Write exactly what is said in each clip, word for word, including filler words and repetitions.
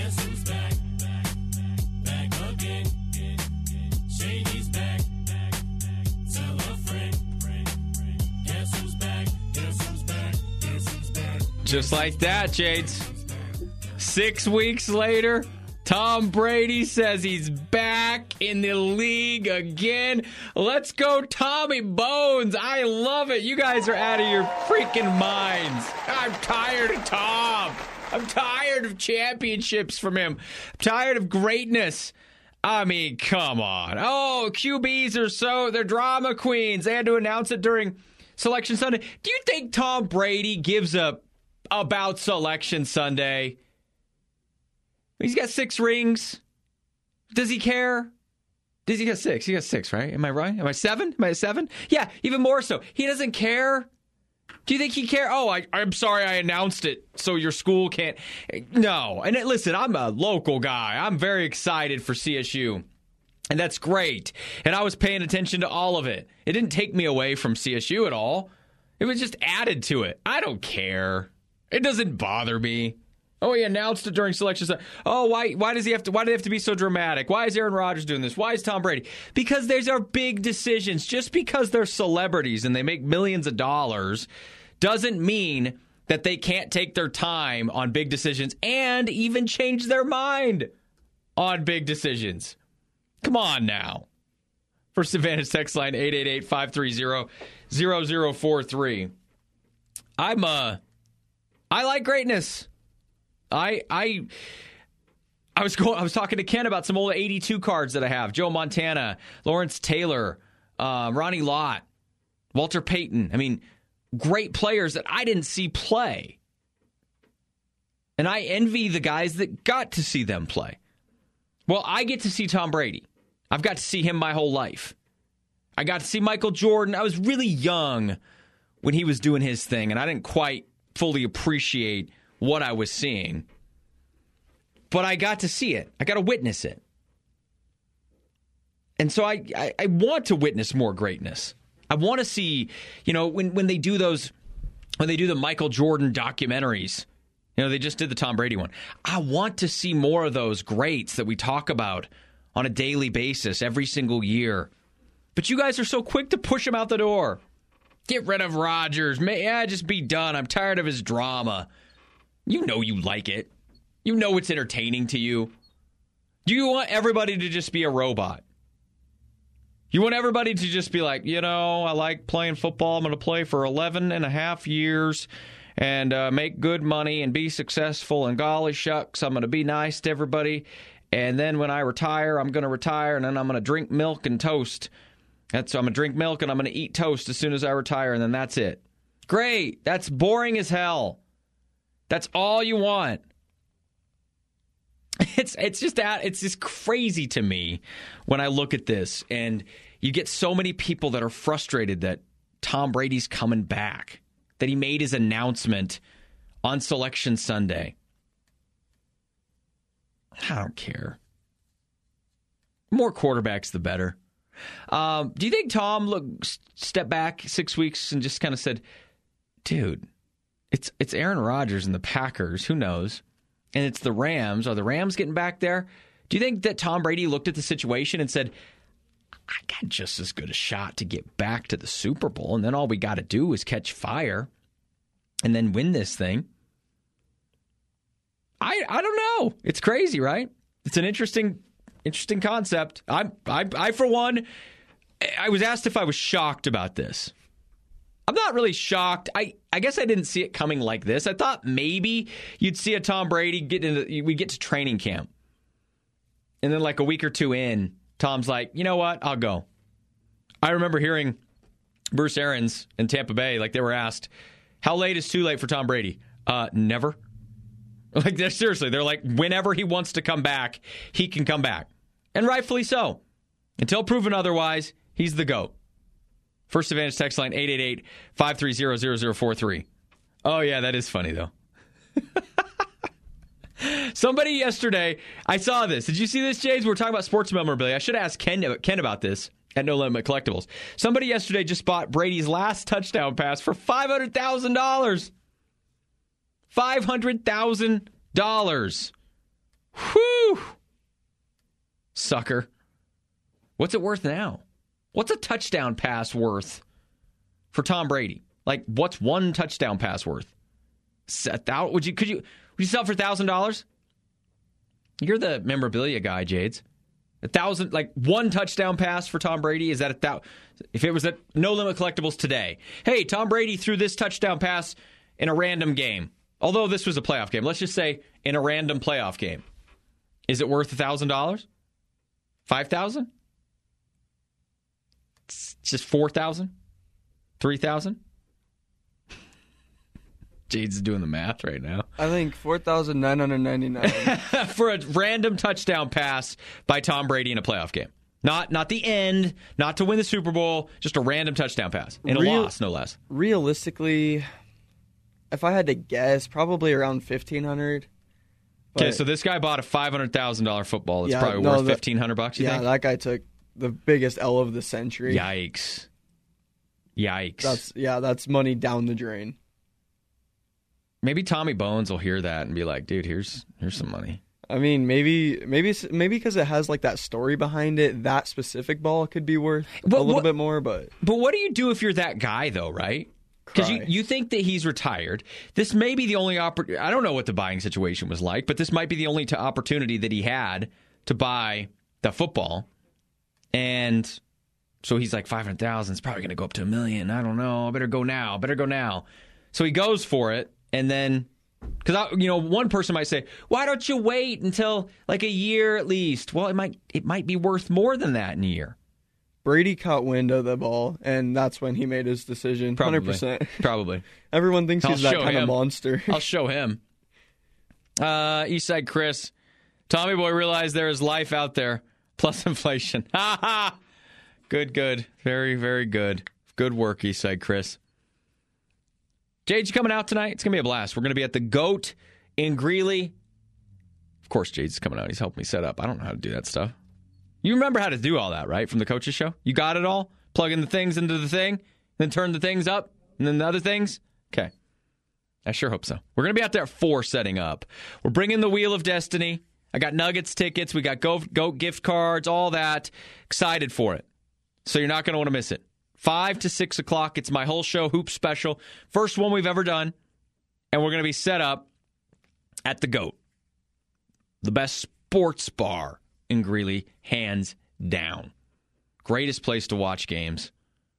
Guess who's back? Back, back again. Shady's back. Tell a friend. Guess who's back? Guess who's back? Guess who's back? Just like that, Jades. Six weeks later, Tom Brady says he's back in the league again. Let's go, Tommy Bones. I love it. You guys are out of your freaking minds. I'm tired of Tom. I'm tired of championships from him. I'm tired of greatness. I mean, come on. Oh, Q Bs are so, they're drama queens. They had to announce it during Selection Sunday. Do you think Tom Brady gives a about Selection Sunday? He's got six rings. Does he care? Does he got six? He got six, right? Am I right? Am I seven? Am I seven? Yeah, even more so. He doesn't care. Do you think he care? Oh, I, I'm sorry I announced it so your school can't. No. And listen, I'm a local guy. I'm very excited for C S U. And that's great. And I was paying attention to all of it. It didn't take me away from C S U at all. It was just added to it. I don't care. It doesn't bother me. Oh, he announced it during Selection Sunday. Oh, why why does he have to why do they have to be so dramatic? Why is Aaron Rodgers doing this? Why is Tom Brady? Because these are big decisions. Just because they're celebrities and they make millions of dollars doesn't mean that they can't take their time on big decisions and even change their mind on big decisions. Come on now. First Advantage text line eight eight eight, five three zero, zero zero four three. I'm uh I like greatness. I I I was going. I was talking to Ken about some old eighty-two cards that I have. Joe Montana, Lawrence Taylor, uh, Ronnie Lott, Walter Payton. I mean, great players that I didn't see play, and I envy the guys that got to see them play. Well, I get to see Tom Brady. I've got to see him my whole life. I got to see Michael Jordan. I was really young when he was doing his thing, and I didn't quite fully appreciate what I was seeing. But I got to see it. I got to witness it. And so I, I, I want to witness more greatness. I want to see, you know, when, when they do those, when they do the Michael Jordan documentaries, you know, they just did the Tom Brady one. I want to see more of those greats that we talk about on a daily basis every single year. But you guys are so quick to push him out the door. Get rid of Rodgers. May, yeah, just be done. I'm tired of his drama. You know you like it. You know it's entertaining to you. Do you want everybody to just be a robot? You want everybody to just be like, you know, I like playing football. I'm going to play for eleven and a half years and uh, make good money and be successful. And golly shucks, I'm going to be nice to everybody. And then when I retire, I'm going to retire and then I'm going to drink milk and toast. That's so I'm going to drink milk and I'm going to eat toast as soon as I retire. And then that's it. Great. That's boring as hell. That's all you want. It's it's just that it's just crazy to me when I look at this, and you get so many people that are frustrated that Tom Brady's coming back, that he made his announcement on Selection Sunday. I don't care. More quarterbacks, the better. Um, do you think Tom look stepped back six weeks and just kind of said, "Dude, It's it's Aaron Rodgers and the Packers. Who knows? And it's the Rams. Are the Rams getting back there? Do you think that Tom Brady looked at the situation and said, I got just as good a shot to get back to the Super Bowl, and then all we got to do is catch fire and then win this thing? I I don't know. It's crazy, right? It's an interesting interesting concept. I I I for one, I was asked if I was shocked about this. I'm not really shocked. I, I guess I didn't see it coming like this. I thought maybe you'd see a Tom Brady get into we get to training camp. And then like a week or two in, Tom's like, you know what? I'll go. I remember hearing Bruce Arians in Tampa Bay, like they were asked, how late is too late for Tom Brady? Uh, never. Like they're seriously, they're like, whenever he wants to come back, he can come back. And rightfully so. Until proven otherwise, he's the GOAT. First Advantage text line eight eight eight, five three zero, zero zero four three. Oh, yeah, that is funny, though. Somebody yesterday, I saw this. Did you see this, James? We're talking about sports memorabilia. I should have asked Ken, Ken about this at No Limit Collectibles. Somebody yesterday just bought Brady's last touchdown pass for five hundred thousand dollars. five hundred thousand dollars. Whew. Sucker. What's it worth now? What's a touchdown pass worth for Tom Brady? Like, what's one touchdown pass worth? Out? Would you could you would you sell for a thousand dollars? You're the memorabilia guy, Jades. A thousand, like one touchdown pass for Tom Brady. Is that a thousand? If it was at No Limit Collectibles today, hey, Tom Brady threw this touchdown pass in a random game. Although this was a playoff game, let's just say in a random playoff game, is it worth a thousand dollars? Five thousand? It's just four thousand? Three thousand? Jade's doing the math right now. I think four thousand nine hundred ninety-nine for a random touchdown pass by Tom Brady in a playoff game. Not not the end, not to win the Super Bowl, just a random touchdown pass in a Real, loss, no less. Realistically, if I had to guess, probably around fifteen hundred. Okay, so this guy bought a five hundred thousand dollars football. That's yeah, probably no, worth fifteen hundred bucks, you yeah, think? Yeah, that guy took the biggest L of the century. Yikes. Yikes. That's yeah, that's money down the drain. Maybe Tommy Bones will hear that and be like, dude, here's here's some money. I mean, maybe maybe maybe because it has like that story behind it, that specific ball could be worth but a little what, bit more. But but what do you do if you're that guy, though, right? Because you, you think that he's retired. This may be the only opportunity. I don't know what the buying situation was like, but this might be the only t- opportunity that he had to buy the football. And so he's like, five hundred thousand dollars, it's probably going to go up to a million. I don't know. I better go now. I better go now. So he goes for it. And then, because, you know, one person might say, why don't you wait until like a year at least? Well, it might it might be worth more than that in a year. Brady caught wind of the ball, and that's when he made his decision. Probably. one hundred percent. Probably. Everyone thinks I'll he's that kind him. of monster. I'll show him. Uh, Eastside Chris. Tommy Boy realized there is life out there, plus inflation. Ha ha! Good, good. Very, very good. Good work, Eastside Chris. Jade's coming out tonight. It's going to be a blast. We're going to be at the GOAT in Greeley. Of course, Jade's coming out. He's helping me set up. I don't know how to do that stuff. You remember how to do all that, right, from the coaches show? You got it all? Plug in the things into the thing, then turn the things up, and then the other things? Okay. I sure hope so. We're going to be out there at four setting up. We're bringing the Wheel of Destiny. I got Nuggets tickets. We got Go, Go gift cards, all that. Excited for it. So you're not going to want to miss it. Five to six o'clock. It's my whole show, Hoop Special. First one we've ever done. And we're going to be set up at the GOAT. The best sports bar in Greeley, hands down. Greatest place to watch games.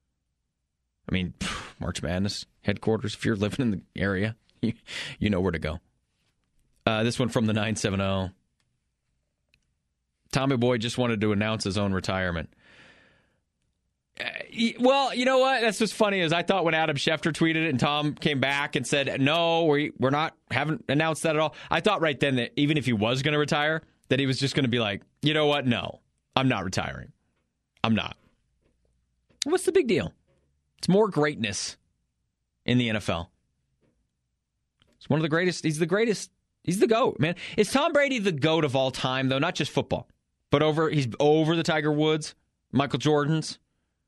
I mean, March Madness headquarters. If you're living in the area, you, you know where to go. Uh, this one from the nine seven zero. Tommy Boy just wanted to announce his own retirement. Uh, well, you know what? That's what's funny is I thought when Adam Schefter tweeted it and Tom came back and said, no, we, we're not, haven't announced that at all. I thought right then that even if he was going to retire, that he was just going to be like, you know what? No, I'm not retiring. I'm not. What's the big deal? It's more greatness in the N F L. It's one of the greatest. He's the greatest. He's the GOAT, man. Is Tom Brady the GOAT of all time, though? Not just football, but over he's over the Tiger Woods, Michael Jordans.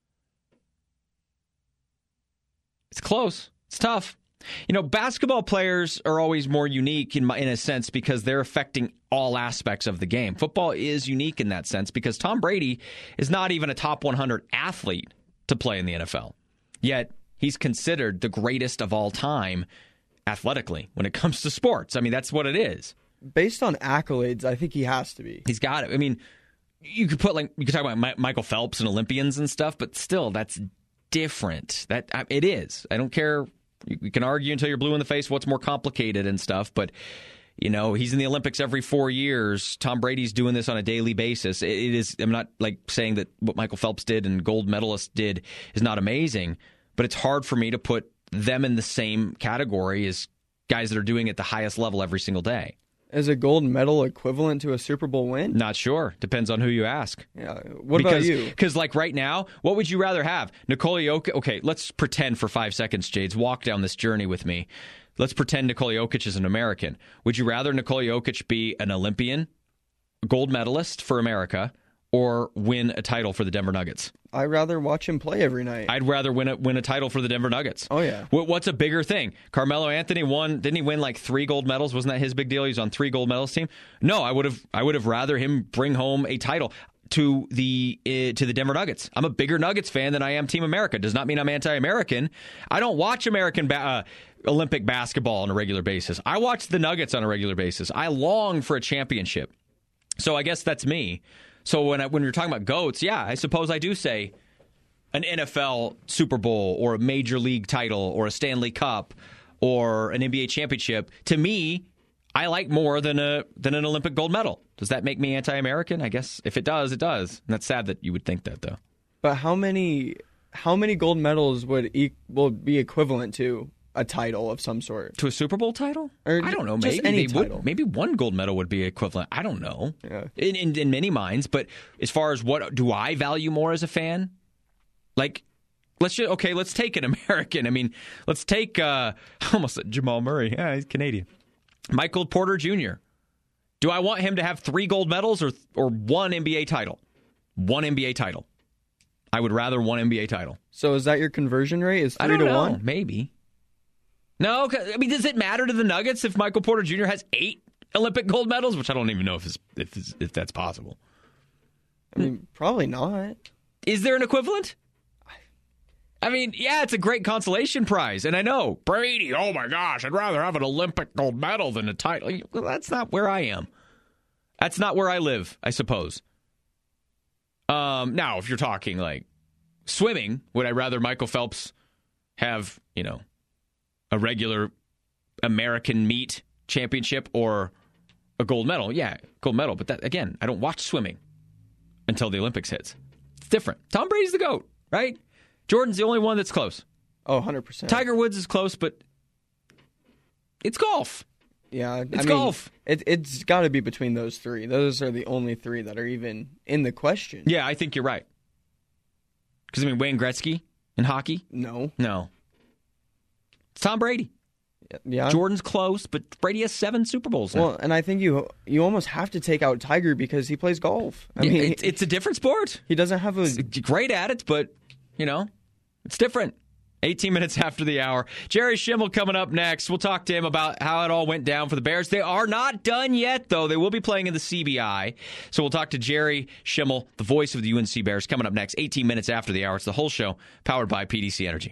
It's close. It's tough. You know, basketball players are always more unique in, my, in a sense because they're affecting all aspects of the game. Football is unique in that sense because Tom Brady is not even a top one hundred athlete to play in the N F L. Yet, he's considered the greatest of all time athletically when it comes to sports. I mean, that's what it is. Based on accolades, I think he has to be. He's got it. I mean, you could put like you could talk about My- Michael Phelps and Olympians and stuff, but still, that's different. That it is. I don't care. You can argue until you're blue in the face what's more complicated and stuff, but you know he's in the Olympics every four years. Tom Brady's doing this on a daily basis. It, it is. I'm not like saying that what Michael Phelps did and gold medalists did is not amazing, but it's hard for me to put them in the same category as guys that are doing it at the highest level every single day. Is a gold medal equivalent to a Super Bowl win? Not sure. Depends on who you ask. Yeah. What because, about you? Because, like, right now, what would you rather have? Nikola Jokic? Okay, let's pretend for five seconds, Jades. Walk down this journey with me. Let's pretend Nikola Jokic is an American. Would you rather Nikola Jokic be an Olympian, gold medalist for America, or win a title for the Denver Nuggets? I'd rather watch him play every night. I'd rather win a, win a title for the Denver Nuggets. Oh, yeah. What, what's a bigger thing? Carmelo Anthony won, didn't he win like three gold medals? Wasn't that his big deal? He's on three gold medals team? No, I would have I would have rather him bring home a title to the uh, to the Denver Nuggets. I'm a bigger Nuggets fan than I am Team America. Does not mean I'm anti-American. I don't watch American ba- uh, Olympic basketball on a regular basis. I watch the Nuggets on a regular basis. I long for a championship. So I guess that's me. So when I, when you're talking about GOATs, yeah, I suppose I do say an N F L Super Bowl or a Major League title or a Stanley Cup or an N B A championship. To me, I like more than a than an Olympic gold medal. Does that make me anti-American? I guess if it does, it does. And that's sad that you would think that, though. But how many how many gold medals would e- will be equivalent to a title of some sort? To a Super Bowl title? Or I don't know. just Maybe any they would- title. maybe one gold medal would be equivalent. I don't know. Yeah. In, in in many minds, but as far as what do I value more as a fan? Like, let's just okay. Let's take an American. I mean, let's take uh, almost said Jamal Murray. Yeah, he's Canadian. Michael Porter Junior Do I want him to have three gold medals or or one N B A title? One N B A title. I would rather one N B A title. So is that your conversion rate? Is three I don't to know. one? Maybe. No, 'cause- I mean, does it matter to the Nuggets if Michael Porter Junior has eight Olympic gold medals? Which I don't even know if it's, if, it's, if that's possible. I mean, probably not. Is there an equivalent? I mean, yeah, it's a great consolation prize. And I know, Brady, oh my gosh, I'd rather have an Olympic gold medal than a title. Well, that's not where I am. That's not where I live, I suppose. Um, now, if you're talking like swimming, would I rather Michael Phelps have, you know, a regular American meet championship or a gold medal? Yeah, gold medal. But that again, I don't watch swimming until the Olympics hits. It's different. Tom Brady's the GOAT, right? Jordan's the only one that's close. Oh, one hundred percent. Tiger Woods is close, but it's golf. Yeah, It's I mean, golf. It, it's got to be between those three. Those are the only three that are even in the question. Yeah, I think you're right. Because, I mean, Wayne Gretzky in hockey? No. No. It's Tom Brady. Yeah. Jordan's close, but Brady has seven Super Bowls now. Well, and I think you you almost have to take out Tiger because he plays golf. I Yeah, mean, it's, it's a different sport. he doesn't have a. He's great at it, but, you know, it's different. eighteen minutes after the hour. Jerry Schimmel coming up next. We'll talk to him about how it all went down for the Bears. They are not done yet, though. They will be playing in the C B I. So we'll talk to Jerry Schimmel, the voice of the U N C Bears, coming up next, eighteen minutes after the hour. It's the whole show, powered by P D C Energy.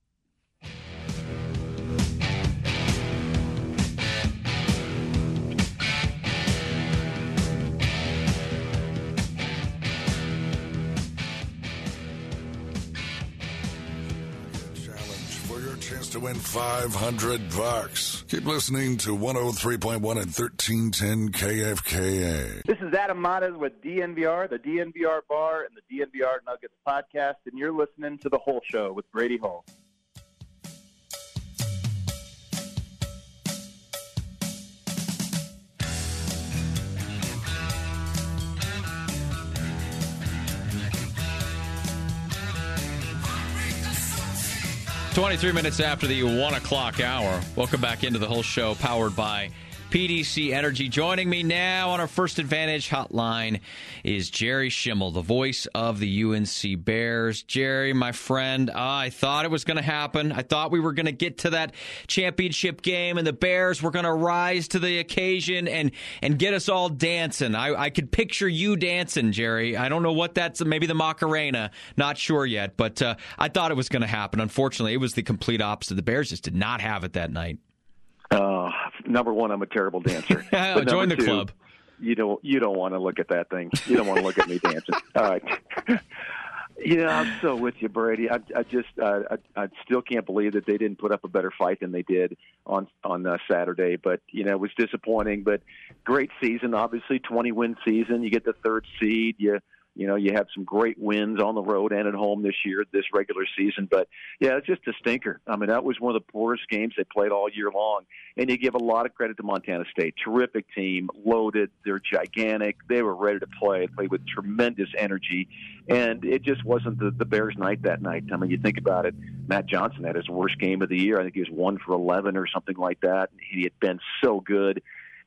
To win five hundred bucks. Keep listening to one oh three point one and thirteen ten K F K A. This is Adam Matas with D N V R, the D N V R Bar, and the D N V R Nuggets podcast, and you're listening to The Whole Show with Brady Hall. twenty-three minutes after the one o'clock hour. Welcome back into the whole show, powered by P D C Energy. Joining me now on our First Advantage hotline is Jerry Schimmel, the voice of the U N C Bears. Jerry, my friend, uh, I thought it was going to happen. I thought we were going to get to that championship game, and the Bears were going to rise to the occasion and, and get us all dancing. I, I could picture you dancing, Jerry. I don't know what that's, maybe the Macarena. Not sure yet, but uh, I thought it was going to happen. Unfortunately, it was the complete opposite. The Bears just did not have it that night. Uh, number one, I'm a terrible dancer. But Join the number two, club. You don't. You don't want to look at that thing. You don't want to look at me dancing. All right. Yeah, I'm so with you, Brady. I, I just, uh, I, I still can't believe that they didn't put up a better fight than they did on on uh, Saturday. But you know, it was disappointing. But great season, obviously, twenty win season. You get the third seed. You. You know, you have some great wins on the road and at home this year, this regular season. But, yeah, it's just a stinker. I mean, that was one of the poorest games they played all year long. And you give a lot of credit to Montana State. Terrific team, loaded. They're gigantic. They were ready to play. They played with tremendous energy. And it just wasn't the, the Bears' night that night. I mean, you think about it, Matt Johnson had his worst game of the year. I think he was one for eleven or something like that. He had been so good.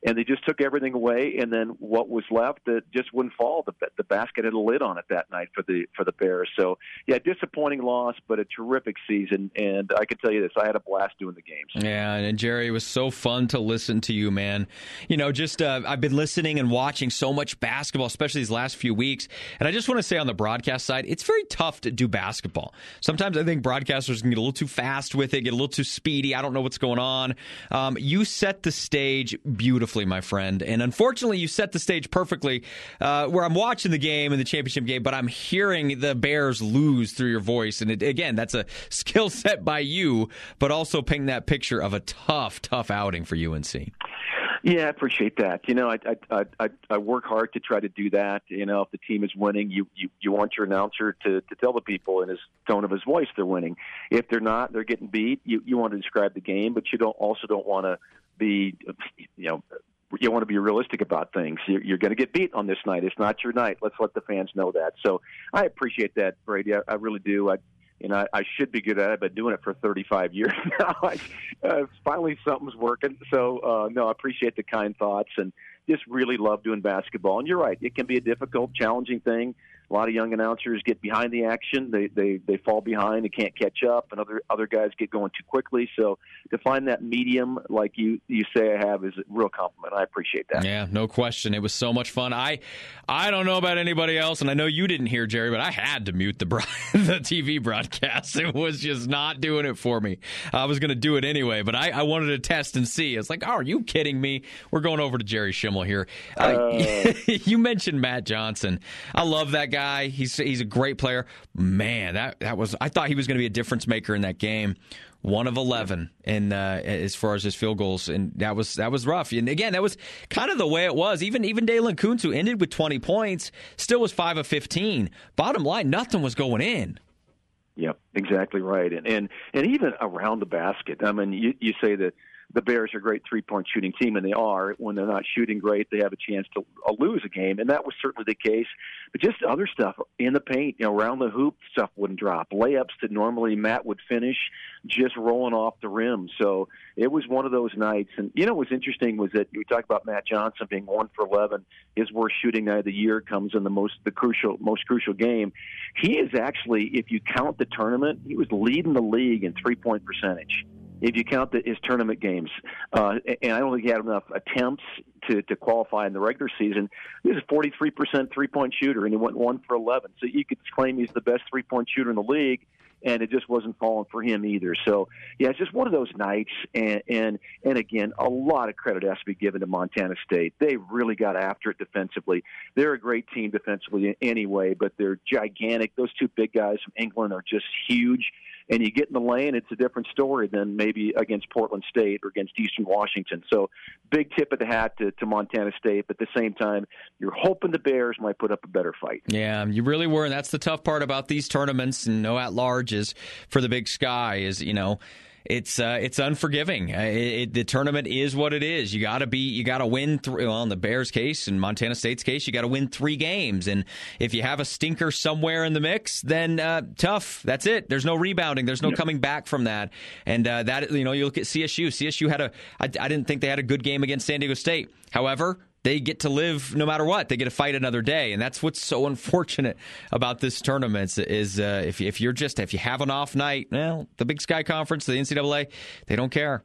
and they just took everything away. And then what was left, it just wouldn't fall. The, the basket had a lid on it that night for the for the Bears. So, yeah, disappointing loss, but a terrific season. And I can tell you this, I had a blast doing the games. Yeah, and Jerry, it was so fun to listen to you, man. You know, just uh, I've been listening and watching so much basketball, especially these last few weeks. And I just want to say on the broadcast side, it's very tough to do basketball. Sometimes I think broadcasters can get a little too fast with it, get a little too speedy. I don't know what's going on. Um, you set the stage beautifully, my friend. And unfortunately, you set the stage perfectly uh, where I'm watching the game and the championship game, but I'm hearing the Bears lose through your voice. And it, again, that's a skill set by you, but also painting that picture of a tough, tough outing for U N C. Yeah, I appreciate that. You know, I, I I I work hard to try to do that. You know, if the team is winning, you you, you want your announcer to, to tell the people in his tone of his voice they're winning. If they're not, they're getting beat. You you want to describe the game, but you don't also don't want to be, you know, you want to be realistic about things. You're, you're going to get beat on this night. It's not your night. Let's let the fans know that. So I appreciate that, Brady. I, I really do. I. You know, I should be good at it. I've been doing it for thirty-five years now. I, uh, finally, something's working. So, uh, no, I appreciate the kind thoughts and just really love doing basketball. And you're right. It can be a difficult, challenging thing. A lot of young announcers get behind the action. They they they fall behind. They can't catch up, and other other guys get going too quickly. So to find that medium, like you you say I have, is a real compliment. I appreciate that. Yeah, no question. It was so much fun. I I don't know about anybody else, and I know you didn't hear, Jerry, but I had to mute the the T V broadcast. It was just not doing it for me. I was going to do it anyway, but I, I wanted to test and see. It's like, oh, are you kidding me? We're going over to Jerry Schimmel here. Uh, uh, you mentioned Matt Johnson. I love that guy. Guy, he's he's a great player. Man, that that was I thought he was going to be a difference maker in that game. One of eleven in uh, as far as his field goals, and that was that was rough. And again, that was kind of the way it was. Even even Dalen Koontz, who ended with twenty points, still was five of fifteen. Bottom line, nothing was going in. Yep, exactly right. And and and even around the basket. I mean, you you say that the Bears are a great three-point shooting team, and they are. When they're not shooting great, they have a chance to uh, lose a game, and that was certainly the case. But just other stuff in the paint, you know, around the hoop, stuff wouldn't drop. Layups that normally Matt would finish just rolling off the rim. So it was one of those nights. And, you know, what was interesting was that we talked about Matt Johnson being one for eleven. His worst shooting night of the year comes in the most the crucial most crucial game. He is actually, if you count the tournament, he was leading the league in three-point percentage. If you count the, his tournament games, uh, and I don't think he had enough attempts to, to qualify in the regular season. He was a forty-three percent three-point shooter, and he went one for eleven. So you could claim he's the best three-point shooter in the league, and it just wasn't falling for him either. So, yeah, it's just one of those nights. And, and, and again, a lot of credit has to be given to Montana State. They really got after it defensively. They're a great team defensively anyway, but they're gigantic. Those two big guys from England are just huge. And you get in the lane, it's a different story than maybe against Portland State or against Eastern Washington. So big tip of the hat to, to Montana State. But at the same time, you're hoping the Bears might put up a better fight. Yeah, you really were. And that's the tough part about these tournaments and no at-large is for the Big Sky is, you know, It's uh, it's unforgiving. Uh, it, it, the tournament is what it is. You got to be, you got to win. Th- well, in the Bears' case and Montana State's case, you got to win three games. And if you have a stinker somewhere in the mix, then uh, tough. That's it. There's no rebounding. There's no yeah. coming back from that. And uh, that you know, you look at C S U. C S U had a. I, I didn't think they had a good game against San Diego State. However, they get to live no matter what. They get to fight another day, and that's what's so unfortunate about this tournament is uh, if if you're just if you have an off night, well, the Big Sky Conference, the N C double A, they don't care.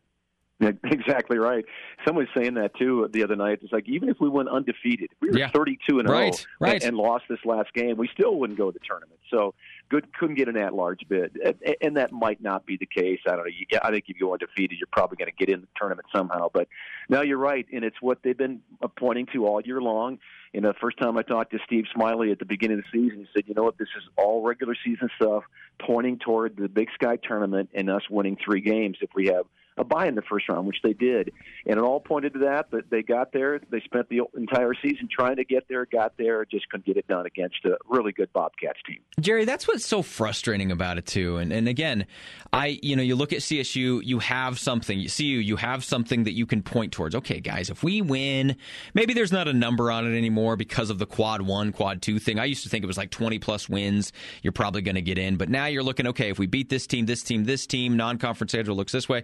Yeah, exactly right. Someone was saying that too the other night. It's like even if we went undefeated, we were yeah. thirty-two and right, oh right. And, and lost this last game, we still wouldn't go to the tournament. So good, couldn't get an at-large bid, and, and that might not be the case. I don't know. Yeah, I think if you go undefeated, you're probably going to get in the tournament somehow. But no, you're right, and it's what they've been pointing to all year long. You know, the first time I talked to Steve Smiley at the beginning of the season, he said, "You know what? This is all regular season stuff, pointing toward the Big Sky tournament and us winning three games if we have a bye in the first round," which they did. And it all pointed to that, but they got there. They spent the entire season trying to get there, got there, just couldn't get it done against a really good Bobcats team. Jerry, that's what's so frustrating about it, too. And and again, I you know, you look at C S U, you have something. You see you, you have something that you can point towards. Okay, guys, if we win, maybe there's not a number on it anymore because of the quad one, quad two thing. I used to think it was like twenty-plus wins, you're probably going to get in. But now you're looking, okay, if we beat this team, this team, this team, non-conference schedule looks this way. Well,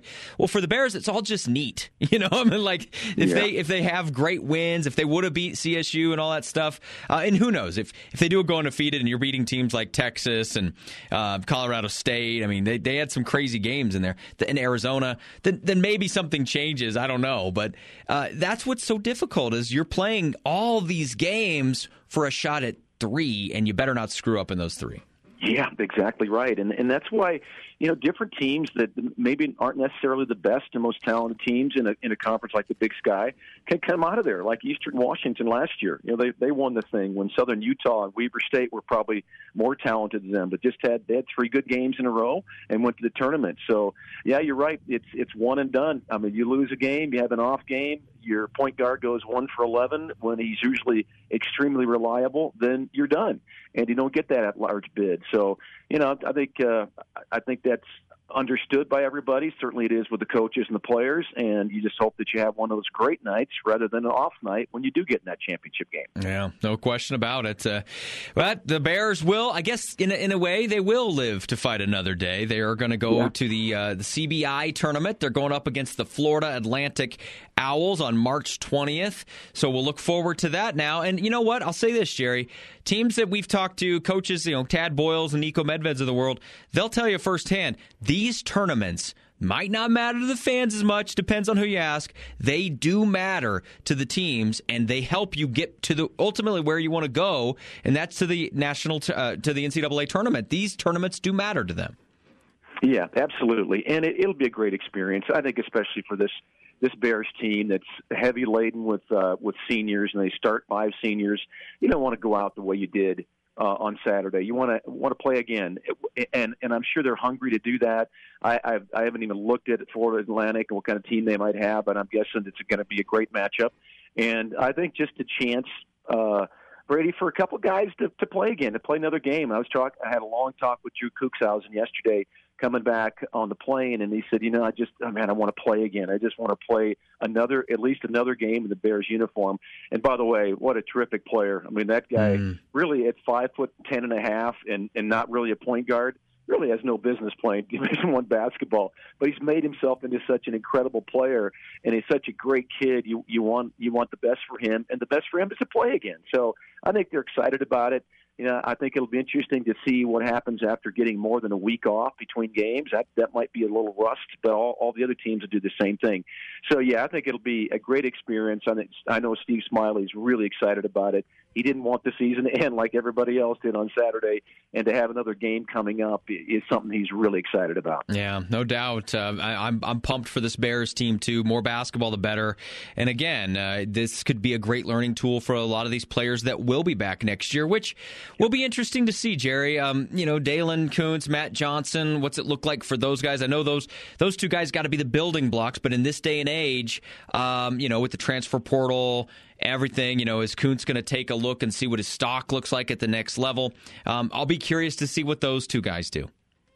Well, for the Bears, it's all just neat. You know, I mean, like if Yeah. they if they have great wins, if they would have beat C S U and all that stuff, uh, and who knows if if they do go undefeated and you're beating teams like Texas and uh, Colorado State. I mean, they they had some crazy games in there in Arizona. Then then maybe something changes. I don't know, but uh, that's what's so difficult is you're playing all these games for a shot at three, and you better not screw up in those three. Yeah, exactly right. And and that's why, you know, different teams that maybe aren't necessarily the best and most talented teams in a in a conference like the Big Sky can come out of there, like Eastern Washington last year. You know, they they won the thing when Southern Utah and Weber State were probably more talented than them, but just had they had three good games in a row and went to the tournament. So yeah, you're right. It's it's one and done. I mean, you lose a game, you have an off game, your point guard goes one for eleven when he's usually extremely reliable, then you're done, and you don't get that at large bid. So, you know, I think uh, I think that's understood by everybody. Certainly it is with the coaches and the players, and you just hope that you have one of those great nights rather than an off night when you do get in that championship game. Yeah, no question about it. Uh, but the Bears will, I guess, in a, in a way, they will live to fight another day. They are going to go Yeah. to the uh, the C B I tournament. They're going up against the Florida Atlantic Owls on March twentieth. So we'll look forward to that now. And you know what? I'll say this, Jerry. Teams that we've talked to, coaches, you know, Tad Boyles and Nico Medveds of the world, they'll tell you firsthand, these tournaments might not matter to the fans as much, depends on who you ask. They do matter to the teams, and they help you get to the ultimately where you want to go, and that's to the national t- uh, to the N C double A tournament. These tournaments do matter to them. Yeah, absolutely, and it, it'll be a great experience. I think, especially for this this Bears team that's heavy laden with uh, with seniors, and they start five seniors. You don't want to go out the way you did uh, on Saturday. You want to want to play again, and and I'm sure they're hungry to do that. I I've, I haven't even looked at Florida Atlantic and what kind of team they might have, but I'm guessing it's going to be a great matchup. And I think just a chance. Uh, Brady, for a couple guys to, to play again, to play another game. I was talk. I had a long talk with Drew Kuchshausen yesterday, coming back on the plane, and he said, "You know, I just, oh man, I want to play again. I just want to play another, at least another game in the Bears uniform." And by the way, what a terrific player! I mean, that guy Mm. really at five foot ten and a half, and and not really a point guard, really has no business playing Division One basketball. But he's made himself into such an incredible player, and he's such a great kid. You you want you want the best for him, and the best for him is to play again. So I think they're excited about it. You know, I think it'll be interesting to see what happens after getting more than a week off between games. That that might be a little rust, but all, all the other teams will do the same thing. So, yeah, I think it'll be a great experience. I think I know Steve Smiley's really excited about it. He didn't want the season to end like everybody else did on Saturday, and to have another game coming up is something he's really excited about. Yeah, no doubt. Uh, I, I'm I'm pumped for this Bears team too. More basketball, the better. And again, uh, this could be a great learning tool for a lot of these players that will be back next year, which will be interesting to see. Jerry, um, you know, Dalen Kuntz, Matt Johnson. What's it look like for those guys? I know those those two guys got to be the building blocks, but in this day and age, um, you know, with the transfer portal. Everything, you know, is Kuntz going to take a look and see what his stock looks like at the next level? Um, I'll be curious to see what those two guys do.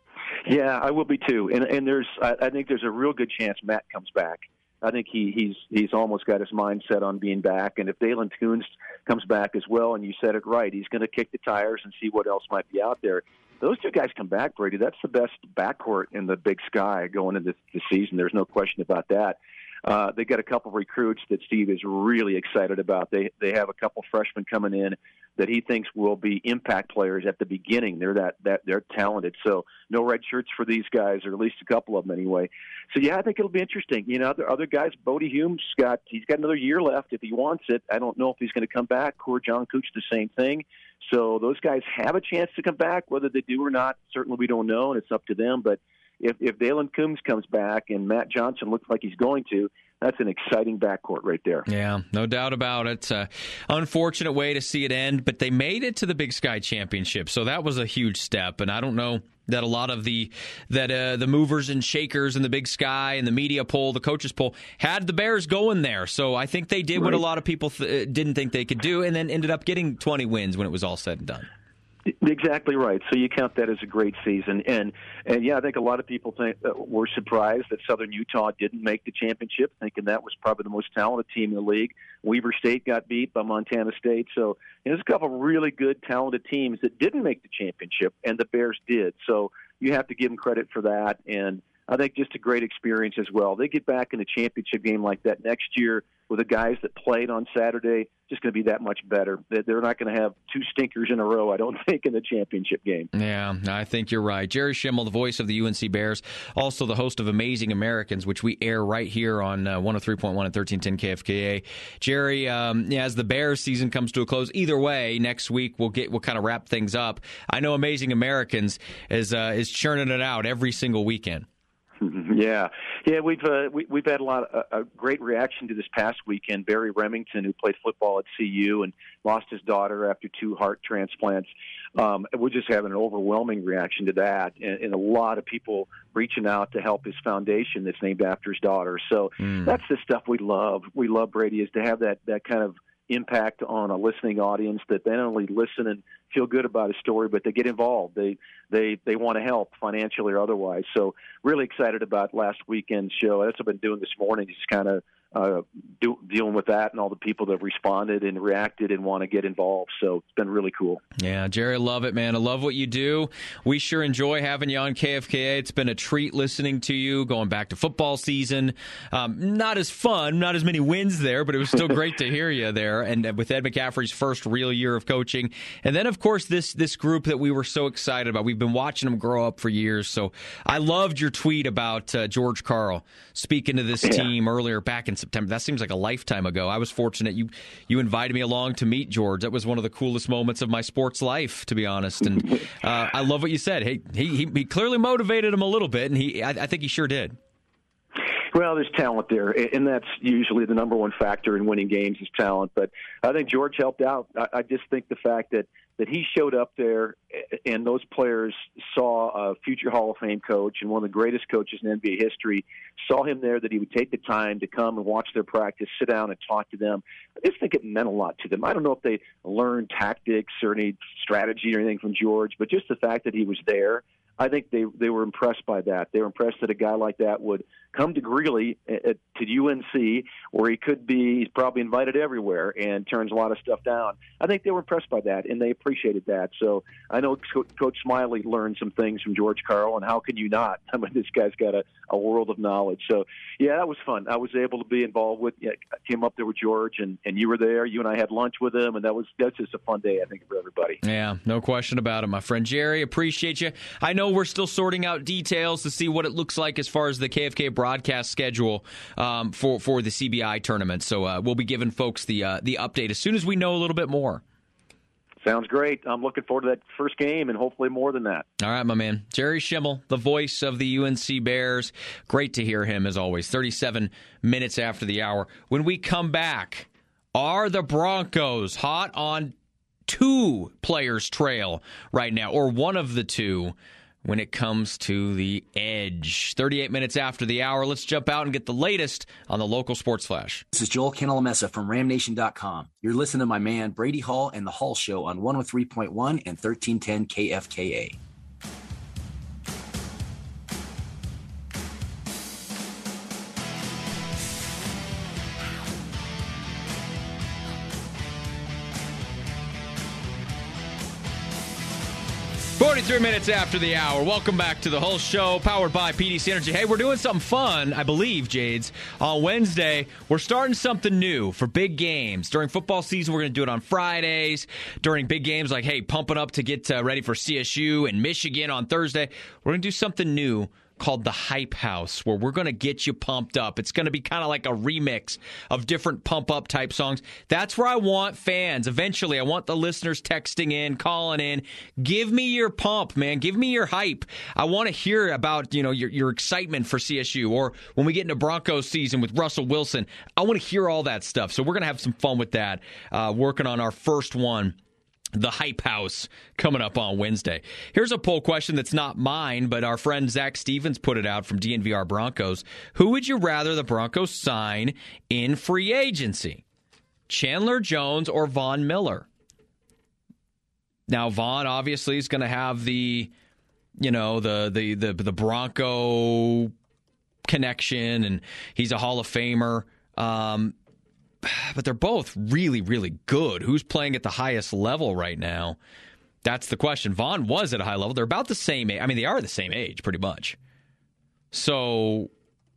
Yeah, I will be too. And and there's, I, I think there's a real good chance Matt comes back. I think he, he's he's almost got his mind set on being back. And if Dalen Kuntz comes back as well, and you said it right, he's going to kick the tires and see what else might be out there. Those two guys come back, Brady. That's the best backcourt in the Big Sky going into the season. There's no question about that. Uh, they got a couple of recruits that Steve is really excited about. They they have a couple freshmen coming in that he thinks will be impact players at the beginning. They're that that they're talented. So no red shirts for these guys, or at least a couple of them anyway. So yeah, I think it'll be interesting. You know, other other guys, Bodie Hume's got he's got another year left if he wants it. I don't know if he's going to come back. Core John Cooch, the same thing. So those guys have a chance to come back. Whether they do or not, certainly we don't know, and it's up to them. But if if Dalen Kuntz comes back and Matt Johnson looks like he's going to, that's an exciting backcourt right there. Yeah, no doubt about it. Uh, unfortunate way to see it end, but they made it to the Big Sky Championship, so that was a huge step. And I don't know that a lot of the that uh, the movers and shakers in the Big Sky and the media poll, the coaches poll, had the Bears going there. So I think they did Right. what a lot of people th- didn't think they could do, and then ended up getting twenty wins when it was all said and done. Exactly right. So you count that as a great season, and and yeah, I think a lot of people think uh, were surprised that Southern Utah didn't make the championship, thinking that was probably the most talented team in the league. Weber State got beat by Montana State, so you know, there's a couple of really good, talented teams that didn't make the championship, and the Bears did. So you have to give them credit for that, and I think just a great experience as well. They get back in a championship game like that next year with the guys that played on Saturday, just going to be that much better. They're not going to have two stinkers in a row, I don't think, in the championship game. Yeah, I think you're right. Jerry Schimmel, the voice of the U N C Bears, also the host of Amazing Americans, which we air right here on uh, one oh three point one and thirteen ten K F K A. Jerry, um, yeah, as the Bears season comes to a close, either way, next week we'll get we'll kind of wrap things up. I know Amazing Americans is uh, is churning it out every single weekend. Yeah, yeah, we've uh, we, we've had a lot of, a great reaction to this past weekend. Barry Remington, who played football at C U and lost his daughter after two heart transplants, um, we're just having an overwhelming reaction to that, and, and a lot of people reaching out to help his foundation that's named after his daughter. So mm. that's the stuff we love. We love, Brady, is to have that that kind of impact on a listening audience, that they not only listen and feel good about a story, but they get involved. They they they want to help financially or otherwise. So really excited about last weekend's show. That's what I've been doing this morning, just kind of uh, do, dealing with that and all the people that have responded and reacted and want to get involved. So it's been really cool. Yeah, Jerry, I love it, man. I love what you do. We sure enjoy having you on K F K A. It's been a treat listening to you, going back to football season. Um, not as fun, not as many wins there, but it was still great to hear you there. And with Ed McCaffrey's first real year of coaching. And then, of course, this this group that we were so excited about. We've been watching them grow up for years. So I loved your tweet about uh, George Karl speaking to this yeah. team earlier back in September. That seems like a lifetime ago. I was fortunate you you invited me along to meet George. That was one of the coolest moments of my sports life, to be honest. And uh, I love what you said. Hey, he, he he clearly motivated him a little bit, and he I, I think he sure did. Well, there's talent there, and that's usually the number one factor in winning games is talent. But I think George helped out. I, I just think the fact that, that he showed up there and those players saw a future Hall of Fame coach and one of the greatest coaches in N B A history, saw him there, that he would take the time to come and watch their practice, sit down and talk to them. I just think it meant a lot to them. I don't know if they learned tactics or any strategy or anything from George, but just the fact that he was there, I think they they were impressed by that. They were impressed that a guy like that would come to Greeley, at, to U N C, where he could be, he's probably invited everywhere and turns a lot of stuff down. I think they were impressed by that, and they appreciated that. So I know Co- Coach Smiley learned some things from George Karl, and how can you not? I mean, this guy's got a, a world of knowledge. So, yeah, that was fun. I was able to be involved with, yeah, I came up there with George, and, and you were there. You and I had lunch with him, and that was that's just a fun day, I think, for everybody. Yeah, no question about it, my friend. Jerry, appreciate you. I know we're still sorting out details to see what it looks like as far as the K F K broadcast schedule um, for for the C B I tournament. So uh, we'll be giving folks the uh, the update as soon as we know a little bit more. Sounds great. I'm looking forward to that first game and hopefully more than that. All right, my man. Jerry Schimmel, the voice of the U N C Bears. Great to hear him, as always. thirty-seven minutes after the hour. When we come back, are the Broncos hot on two players' trail right now, or one of the two? When it comes to the edge. thirty-eight minutes after the hour, let's jump out and get the latest on the local sports flash. This is Joel Cantalamessa from Ram Nation dot com. You're listening to my man Brady Hall and the Hall Show on one oh three point one and thirteen ten K F K A. forty-three minutes after the hour. Welcome back to the Hull Show, powered by P D C Energy. Hey, we're doing something fun, I believe, Jades. On Wednesday, we're starting something new for big games. During football season, we're going to do it on Fridays. During big games like, hey, pumping up to get uh, ready for C S U and Michigan on Thursday, we're going to do something new called the Hype House, where we're going to get you pumped up. It's going to be kind of like a remix of different pump-up type songs. That's where I want fans. Eventually, I want the listeners texting in, calling in. Give me your pump, man. Give me your hype. I want to hear about, you know, your, your excitement for C S U, or when we get into Broncos season with Russell Wilson. I want to hear all that stuff. So we're going to have some fun with that, uh, working on our first one. The Hype House coming up on Wednesday. Here's a poll question that's not mine, but our friend Zach Stevens put it out from D N V R Broncos. Who would you rather the Broncos sign in free agency? Chandler Jones or Von Miller? Now, Von obviously is going to have the, you know, the, the, the, the Bronco connection, and he's a Hall of Famer. Um, But they're both really, really good. Who's playing at the highest level right now? That's the question. Vaughn was at a high level. They're about the same age. I mean, they are the same age, pretty much. So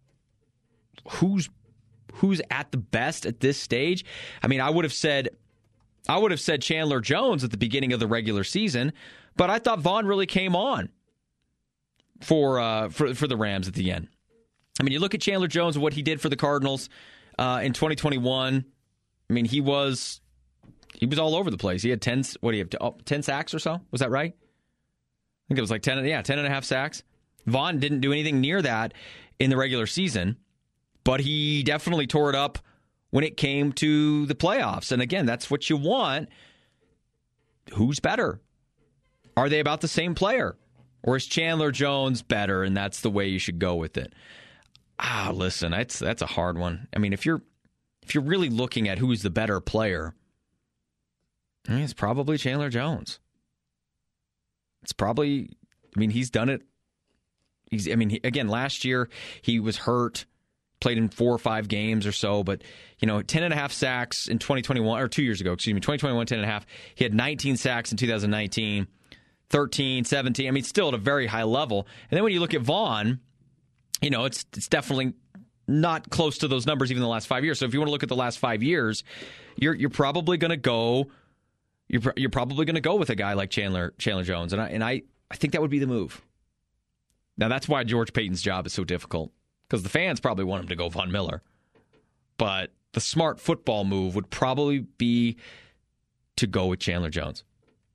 who's who's at the best at this stage? I mean, I would have said I would have said Chandler Jones at the beginning of the regular season, but I thought Vaughn really came on for uh, for for the Rams at the end. I mean, you look at Chandler Jones and what he did for the Cardinals uh, in twenty twenty-one. I mean, he was he was all over the place. He had ten, what do you have, oh, ten sacks or so? Was that right? I think it was like ten, yeah, ten and a half sacks. Vaughn didn't do anything near that in the regular season, but he definitely tore it up when it came to the playoffs. And again, that's what you want. Who's better? Are they about the same player? Or is Chandler Jones better, and that's the way you should go with it? Ah, listen, that's that's a hard one. I mean, if you're if you're really looking at who's the better player, I mean, it's probably Chandler Jones. It's probably, I mean, he's done it. He's, I mean, he, again, last year he was hurt, played in four or five games or so, but, you know, ten and a half sacks in twenty twenty-one, or two years ago, excuse me, twenty twenty-one, ten and a half. He had nineteen sacks in two thousand nineteen, thirteen, seventeen. I mean, still at a very high level. And then when you look at Vaughn, you know, it's it's definitely not close to those numbers even in the last five years. So if you want to look at the last five years, you're you're probably going to go you're you're probably going to go with a guy like Chandler Chandler Jones, and I and I I think that would be the move. Now that's why George Paton's job is so difficult, because the fans probably want him to go Von Miller, but the smart football move would probably be to go with Chandler Jones.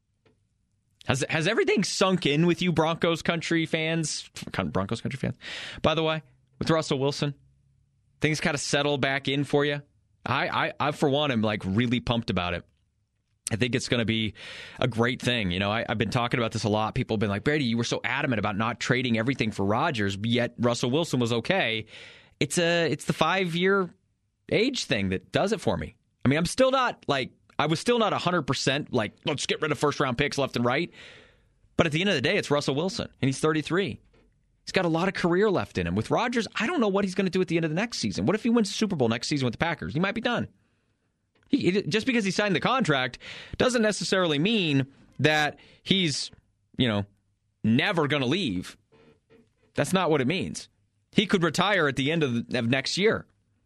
Has has everything sunk in with you Broncos country fans? Broncos country fans, by the way, with Russell Wilson, things kind of settle back in for you. I, I, I for one, am like really pumped about it. I think it's going to be a great thing. You know, I, I've been talking about this a lot. People have been like, Brady, you were so adamant about not trading everything for Rodgers, yet Russell Wilson was okay. It's a it's the five year age thing that does it for me. I mean, I'm still not like. I was still not one hundred percent like, let's get rid of first-round picks left and right. But at the end of the day, it's Russell Wilson, and he's thirty-three. He's got a lot of career left in him. With Rodgers, I don't know what he's going to do at the end of the next season. What if he wins the Super Bowl next season with the Packers? He might be done. He, just because he signed the contract doesn't necessarily mean that he's, you know, never going to leave. That's not what it means. He could retire at the end of, the, of next year.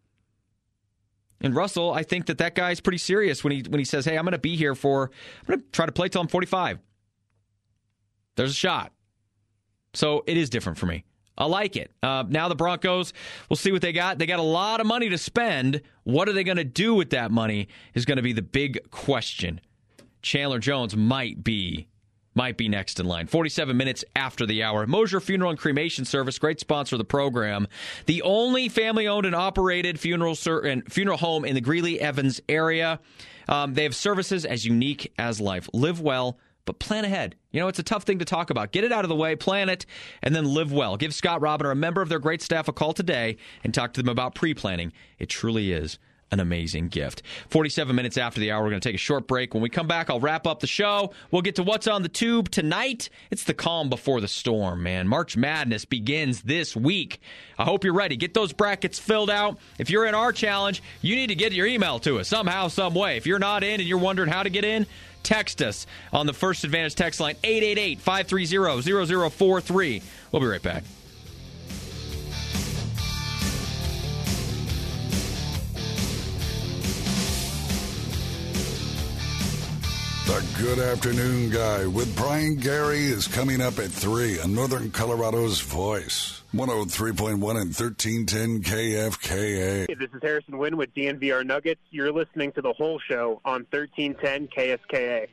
And Russell, I think that that guy's pretty serious when he when he says, hey, I'm going to be here for, I'm going to try to play till I'm forty-five. There's a shot. So it is different for me. I like it. Uh, now the Broncos, we'll see what they got. They got a lot of money to spend. What are they going to do with that money is going to be the big question. Chandler Jones might be might be next in line. forty-seven minutes after the hour. Mosier Funeral and Cremation Service, great sponsor of the program. The only family-owned and operated funeral ser- and funeral home in the Greeley-Evans area. Um, they have services as unique as life. Live well, but plan ahead. You know, it's a tough thing to talk about. Get it out of the way, plan it, and then live well. Give Scott Robin or a member of their great staff a call today and talk to them about pre-planning. It truly is an amazing gift. forty-seven minutes after the hour, we're going to take a short break. When we come back, I'll wrap up the show. We'll get to what's on the tube tonight. It's the calm before the storm, man. March Madness begins this week. I hope you're ready. Get those brackets filled out. If you're in our challenge, you need to get your email to us somehow, some way. If you're not in and you're wondering how to get in, text us on the First Advantage text line, eight eight eight, five three zero, zero zero four three. We'll be right back. The Good Afternoon Guy with Brian Gary is coming up at three on Northern Colorado's Voice. one oh three point one and thirteen ten K F K A. Hey, this is Harrison Wynn with D N V R Nuggets. You're listening to The Whole Show on thirteen ten K S K A.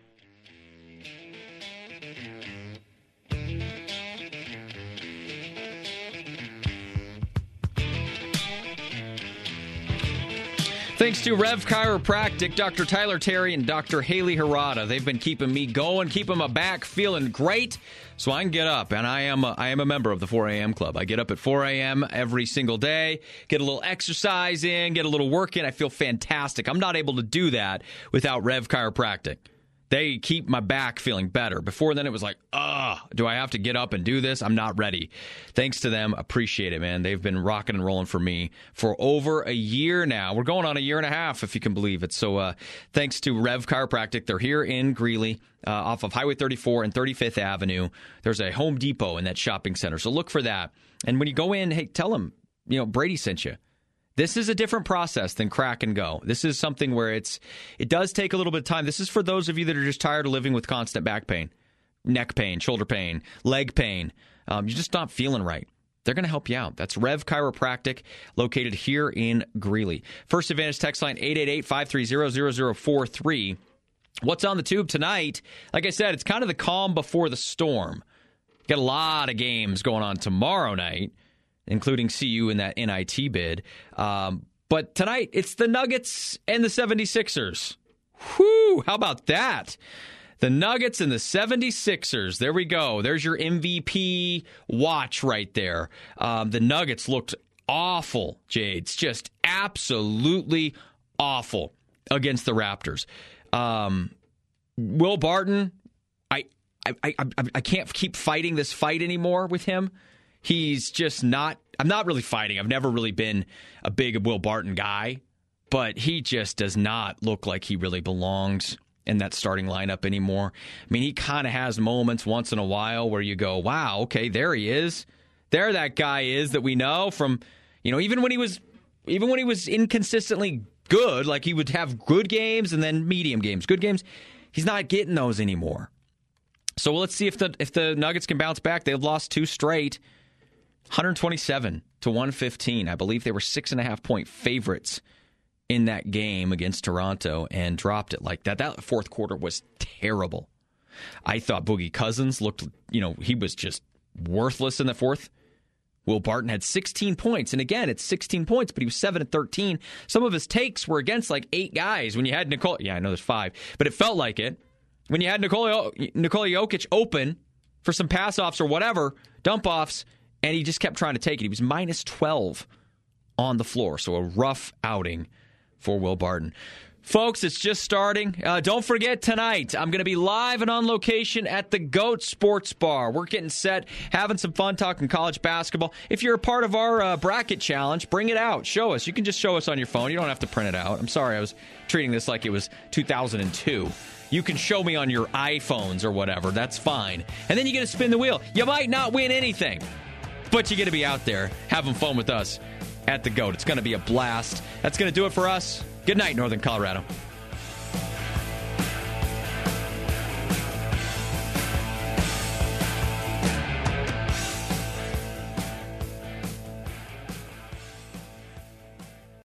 Thanks to Rev Chiropractic, Doctor Tyler Terry, and Doctor Haley Harada. They've been keeping me going, keeping my back feeling great, so I can get up. And I am a, I am a member of the four a.m. club. I get up at four a.m. every single day, get a little exercise in, get a little work in. I feel fantastic. I'm not able to do that without Rev Chiropractic. They keep my back feeling better. Before then, it was like, ugh, do I have to get up and do this? I'm not ready. Thanks to them. Appreciate it, man. They've been rocking and rolling for me for over a year now. We're going on a year and a half, if you can believe it. So uh, thanks to Rev Chiropractic. They're here in Greeley uh, off of Highway thirty-four and thirty-fifth Avenue. There's a Home Depot in that shopping center. So look for that. And when you go in, hey, tell them, you know, Brady sent you. This is a different process than crack and go. This is something where it's it does take a little bit of time. This is for those of you that are just tired of living with constant back pain, neck pain, shoulder pain, leg pain. Um, you're just not feeling right. They're going to help you out. That's Rev Chiropractic, located here in Greeley. First Advantage text line eight eight eight, five three zero, zero zero four three. What's on the tube tonight? Like I said, it's kind of the calm before the storm. Got a lot of games going on tomorrow night, including C U in that N I T bid. Um, but tonight, it's the Nuggets and the seventy-sixers. Whew, how about that? The Nuggets and the seventy-sixers. There we go. There's your M V P watch right there. Um, the Nuggets looked awful, Jades. Just absolutely awful against the Raptors. Um, Will Barton, I, I, I, I can't keep fighting this fight anymore with him. He's just not, I'm not really fighting. I've never really been a big Will Barton guy, but he just does not look like he really belongs in that starting lineup anymore. I mean, he kind of has moments once in a while where you go, wow, okay, there he is. There that guy is that we know from, you know, even when he was, even when he was inconsistently good, like he would have good games and then medium games, good games, he's not getting those anymore. So let's see if the if the Nuggets can bounce back. They've lost two straight. one twenty-seven to one fifteen. I believe they were six and a half point favorites in that game against Toronto and dropped it like that. That fourth quarter was terrible. I thought Boogie Cousins looked, you know, he was just worthless in the fourth. Will Barton had sixteen points. And again, it's sixteen points, but he was seven and thirteen. Some of his takes were against like eight guys. When you had Nicole, yeah, I know there's five, but it felt like it. When you had Nikola, Nikola Jokic open for some pass-offs or whatever, dump-offs, and he just kept trying to take it. He was minus twelve on the floor, so a rough outing for Will Barton. Folks, it's just starting. Uh, don't forget tonight, I'm going to be live and on location at the GOAT Sports Bar. We're getting set, having some fun talking college basketball. If you're a part of our uh, bracket challenge, bring it out. Show us. You can just show us on your phone. You don't have to print it out. I'm sorry, I was treating this like it was two thousand two. You can show me on your iPhones or whatever. That's fine. And then you get to spin the wheel. You might not win anything, but you get to be out there having fun with us at the GOAT. It's going to be a blast. That's going to do it for us. Good night, Northern Colorado.